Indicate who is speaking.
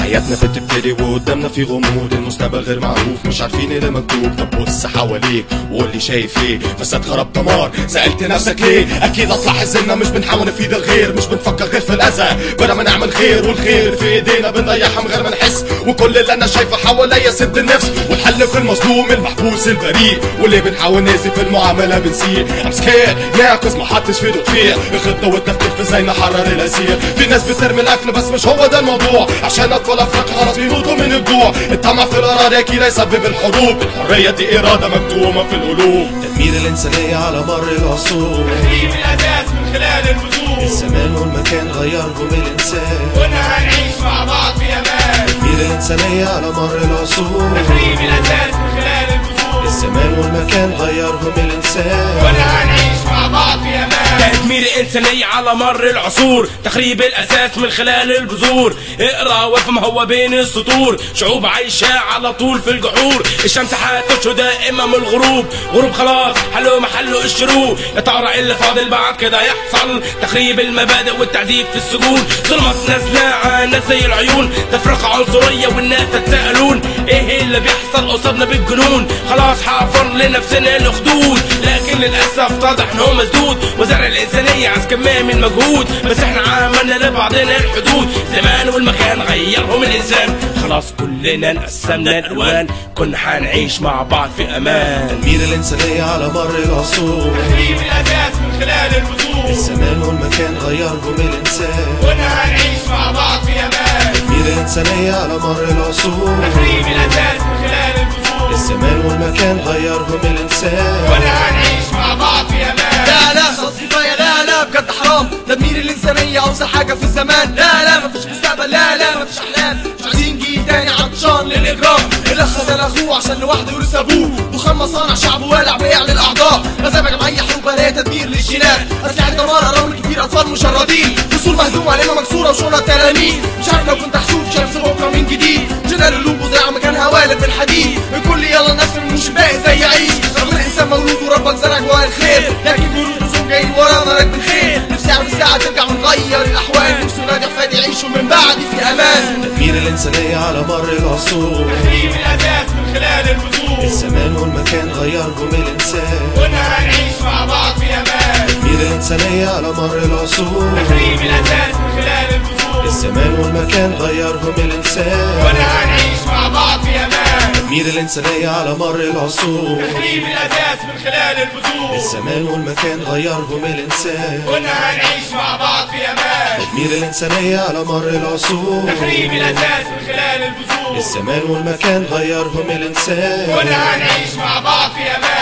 Speaker 1: حياتنا بتبتدي وقدامنا في غموض، المستقبل غير معروف مش عارفين اللي مكتوب. طب بص حواليك وقول لي شايف ايه؟ فساد خراب دمار، سألت نفسك ليه؟ اكيد هتلاحظ اننا مش بنحاول نفيد الغير، مش بنفكر غير في الاذى بدل ما نعمل خير، والخير في ايدينا بنضيعها من غير ما نحس. وكل اللي انا شايفه حواليا سد النفس، والحل في المظلوم المحبوس البريء، واللي بنحاول نأذي في المعامله بنسيء. I'm scared ناقص محدش في ايده كتير، الخطه والتفكير في ازاي نحرر الاسير. في ناس بترمي الاكل بس مش هو ده الموضوع، عشان اطفال افريقيا خلاص بيموتوا من الجوع. الطمع في الاراده اكيد هيسبب الحروب، الحريه دي اراده مكتومه في القلوب.
Speaker 2: تدمير الانسانيه على مر العصور،
Speaker 3: تهريب الاساس من خلال البذور،
Speaker 2: الزمان والمكان غيرهم الانسان،
Speaker 3: كنا هنعيش مع بعض في امان.
Speaker 2: تدمير الانسانيه على مر العصور،
Speaker 3: تهريب الاساس من خلال البذور،
Speaker 2: الزمان والمكان غيرهم الانسان،
Speaker 3: كنا هنعيش مع بعض في امان.
Speaker 4: تدمير الإنسانية على مر العصور، تخريب الأساس من خلال البذور. اقرأ وافهم هو بين السطور، شعوب عايشة على طول في الجحور. الشمس هتشهد دائما من الغروب، غروب خلاص حلو محله الشروق. يا ترى اللي فاضل بعد كده يحصل؟ تخريب المبادئ والتعذيب في السجون، ظلمت نازلة على ناس زي العيون، تفرقة عنصرية والناس تتساءلون ايه اللي بيحصل قصادنا بالجنون. خلاص حافر لنفسنا الخدود، لكن للأسف اتضح انه مسدود. وزرع الإنسانية عايز كمية من مجهود، بس احنا عملنا لبعضنا الحدود. زمان والمكان غيرهم الإنسان، خلاص كلنا انقسمنا الألوان، كنا هنعيش مع بعض في أمان.
Speaker 2: تدمير الانسانيه على مر العصور،
Speaker 3: تهريب الاساس من خلال البذور،
Speaker 2: الزمان والمكان غيرهم الانسان،
Speaker 3: كنا هنعيش مع بعض في امان.
Speaker 2: تدمير الانسانيه على مر العصور،
Speaker 3: تهريب الاساس من خلال البذور،
Speaker 2: الزمان والمكان غيرهم الانسان،
Speaker 3: كنا هنعيش مع بعض في امان.
Speaker 5: لا لا خلاص كفايه، لا لا بجد حرام. تدمير الانسانيه اوسع حاجه في الزمان. لا لا مفيش مستقبل، لا لا مفيش احلام. مش عايزين جيل تاني عطشان للاجرام، اللي خذل اخوه عشان لوحده يورث ابوه. دخان مصانع شعب والع بيعلى الاعضاء، غزابه جمعيه حروب اهليه تدمير للجينات، اسلحه دمار اراضي كتير، اطفال مشردين، فصول مهدومه علامه مكسوره وشرط تلاميذ. مش عارف لو كنت حسوب شمس بكره من جديد، جنرال قلوب وزراعه مكانها والد بالحديد. الكل يلا نفسه مش باقي زي عيش، رغم الانسان مولود وربك زرع جواه الخير، لكن جنود وزوم جايين ورانا راكبين خير. نفسي اعمل ساعه ترجع ونغير الاحوال، نفسي ولادي احفادي يعيشوا من بعدي في امان.
Speaker 2: تدمير الانسانيه على مر العصور،
Speaker 3: تهريب الاساس من خلال البذور،
Speaker 2: الزمان والمكان غيرهم الانسان،
Speaker 3: كنا هنعيش مع بعض في امان.
Speaker 2: تدمير الانسانيه على مر العصور،
Speaker 3: تهريب الاساس من خلال البذور،
Speaker 2: الزمان والمكان غيرهم الانسان،
Speaker 3: كنا هنعيش مع بعض في امان.
Speaker 2: تدمير الانسانيه على مر العصور،
Speaker 3: تهريب الاساس من خلال البذور،
Speaker 2: الزمان والمكان غيرهم الانسان،
Speaker 3: كنا هنعيش مع بعض في امان.
Speaker 2: تدمير الانسانيه على مر العصور،
Speaker 3: تهريب الاساس من خلال البذور،
Speaker 2: الزمان والمكان غيرهم الانسان،
Speaker 3: كنا هنعيش مع بعض في امان.